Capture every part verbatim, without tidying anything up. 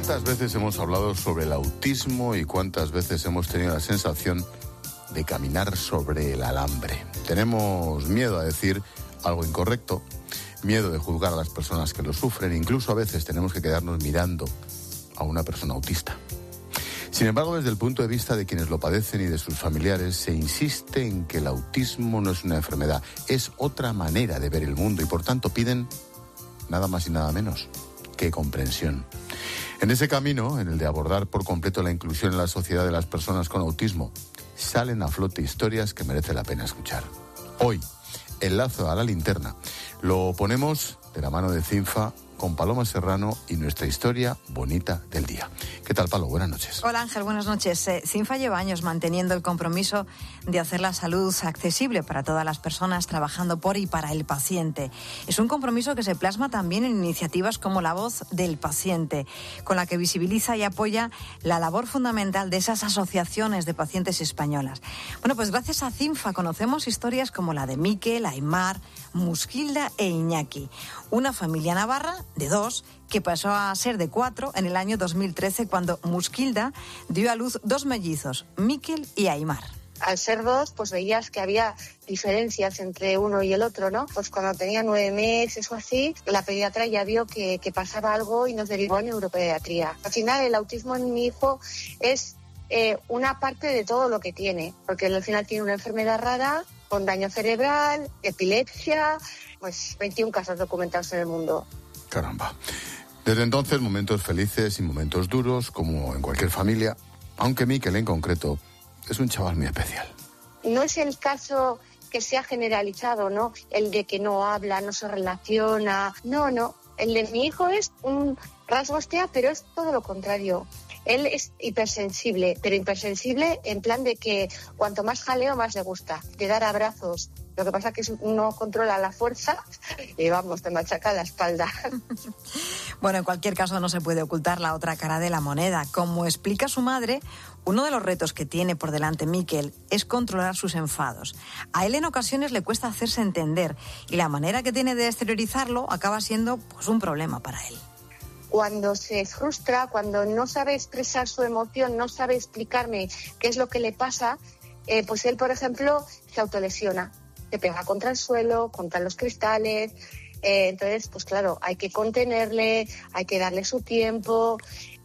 ¿Cuántas veces hemos hablado sobre el autismo y cuántas veces hemos tenido la sensación de caminar sobre el alambre? Tenemos miedo a decir algo incorrecto, miedo de juzgar a las personas que lo sufren, incluso a veces tenemos que quedarnos mirando a una persona autista. Sin embargo, desde el punto de vista de quienes lo padecen y de sus familiares, se insiste en que el autismo no es una enfermedad, es otra manera de ver el mundo y por tanto piden nada más y nada menos que comprensión. En ese camino, en el de abordar por completo la inclusión en la sociedad de las personas con autismo, salen a flote historias que merece la pena escuchar. Hoy, el lazo a la linterna lo ponemos de la mano de Cinfa con Paloma Serrano y nuestra historia bonita del día. ¿Qué tal, Palo? Buenas noches. Hola, Ángel, buenas noches. Eh, Cinfa lleva años manteniendo el compromiso de hacer la salud accesible para todas las personas, trabajando por y para el paciente. Es un compromiso que se plasma también en iniciativas como La Voz del Paciente, con la que visibiliza y apoya la labor fundamental de esas asociaciones de pacientes españolas. Bueno, pues gracias a Cinfa conocemos historias como la de Mikel, Aimar, Musquilda e Iñaki, una familia navarra de dos que pasó a ser de cuatro en el año dos mil trece cuando Musquilda dio a luz dos mellizos, Mikel y Aimar. Al ser dos, pues veías que había diferencias entre uno y el otro, ¿no? Pues cuando tenía nueve meses o así, la pediatra ya vio que, que pasaba algo y nos derivó a neuropediatría. Al final, el autismo en mi hijo es eh, una parte de todo lo que tiene, porque al final tiene una enfermedad rara, con daño cerebral, epilepsia, pues veintiún casos documentados en el mundo. Caramba. Desde entonces, momentos felices y momentos duros, como en cualquier familia, aunque Mikel en concreto es un chaval muy especial. No es el caso que se ha generalizado, ¿no? El de que no habla, no se relaciona. No, no. El de mi hijo es un rasgo estea, pero es todo lo contrario. Él es hipersensible, pero hipersensible en plan de que cuanto más jaleo, más le gusta. De dar abrazos. Lo que pasa es que no controla la fuerza y vamos, te machaca la espalda. Bueno, en cualquier caso no se puede ocultar la otra cara de la moneda. Como explica su madre, uno de los retos que tiene por delante Mikel es controlar sus enfados. A él en ocasiones le cuesta hacerse entender y la manera que tiene de exteriorizarlo acaba siendo pues un problema para él. Cuando se frustra, cuando no sabe expresar su emoción, no sabe explicarme qué es lo que le pasa, eh, pues él, por ejemplo, se autolesiona. Se pega contra el suelo, contra los cristales. Eh, entonces, pues claro, hay que contenerle, hay que darle su tiempo.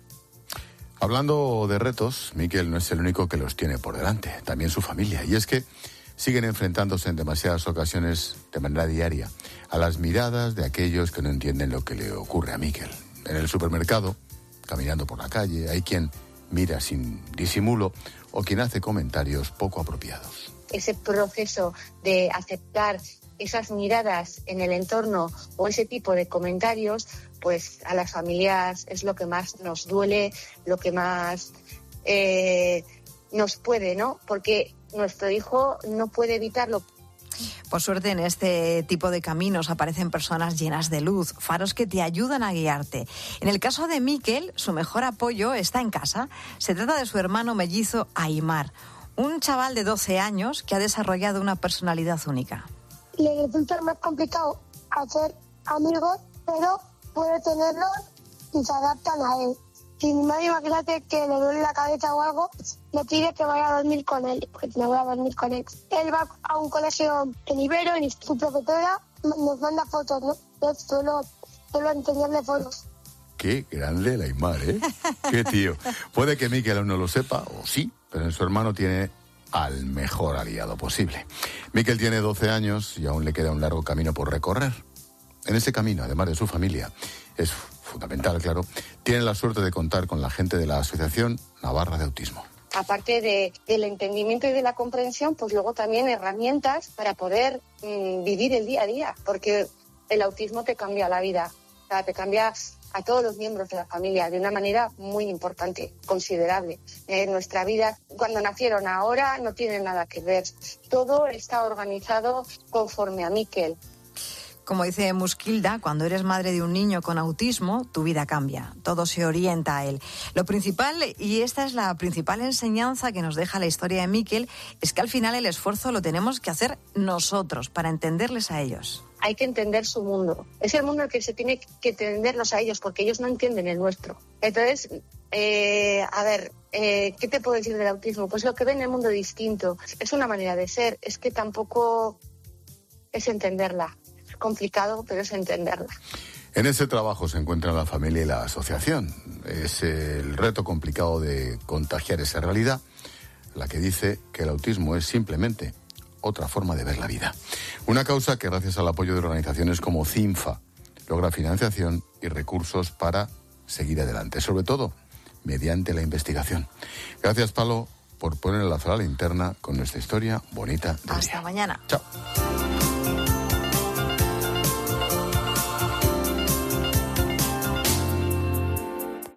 Hablando de retos, Mikel no es el único que los tiene por delante, también su familia. Y es que siguen enfrentándose en demasiadas ocasiones, de manera diaria, a las miradas de aquellos que no entienden lo que le ocurre a Mikel. En el supermercado, caminando por la calle, hay quien mira sin disimulo o quien hace comentarios poco apropiados. Ese proceso de aceptar esas miradas en el entorno o ese tipo de comentarios, pues a las familias es lo que más nos duele, lo que más eh, nos puede, ¿no? Porque nuestro hijo no puede evitarlo. Por suerte, en este tipo de caminos aparecen personas llenas de luz, faros que te ayudan a guiarte. En el caso de Mikel, su mejor apoyo está en casa. Se trata de su hermano mellizo Aimar, un chaval de doce años que ha desarrollado una personalidad única. Le resulta más complicado hacer amigos, pero puede tenerlos y se adaptan a él. Si mi madre, imagínate que le duele la cabeza o algo, me pide que vaya a dormir con él, pues me voy a dormir con él. Él va a un colegio en Ibero y su profesora nos manda fotos, ¿no? Yo solo, solo enseñarle fotos. Qué grande el Aimar, ¿eh? Qué tío. Puede que Mikel aún no lo sepa, o sí, pero en su hermano tiene al mejor aliado posible. Mikel tiene doce años y aún le queda un largo camino por recorrer. En ese camino, además de su familia, es fundamental, claro, tiene la suerte de contar con la gente de la Asociación Navarra de Autismo. Aparte de, del entendimiento y de la comprensión, pues luego también herramientas para poder mmm, vivir el día a día, porque el autismo te cambia la vida, o sea, te cambia a todos los miembros de la familia de una manera muy importante, considerable. En eh, nuestra vida, cuando nacieron ahora, no tiene nada que ver. Todo está organizado conforme a Mikel. Como dice Muskilda, cuando eres madre de un niño con autismo, tu vida cambia. Todo se orienta a él. Lo principal, y esta es la principal enseñanza que nos deja la historia de Mikel, es que al final el esfuerzo lo tenemos que hacer nosotros para entenderles a ellos. Hay que entender su mundo. Es el mundo en el que se tiene que entenderlos a ellos, porque ellos no entienden el nuestro. Entonces, eh, a ver, eh, ¿qué te puedo decir del autismo? Pues lo que ven el mundo distinto. Es una manera de ser. Es que tampoco es entenderla. Es complicado, pero es entenderla. En ese trabajo se encuentran la familia y la asociación. Es el reto complicado de contagiar esa realidad, la que dice que el autismo es simplemente otra forma de ver la vida. Una causa que, gracias al apoyo de organizaciones como CINFA, logra financiación y recursos para seguir adelante, sobre todo mediante la investigación. Gracias, Palo, por poner el lazo a la linterna con nuestra historia bonita del día. Hasta mañana. Chao.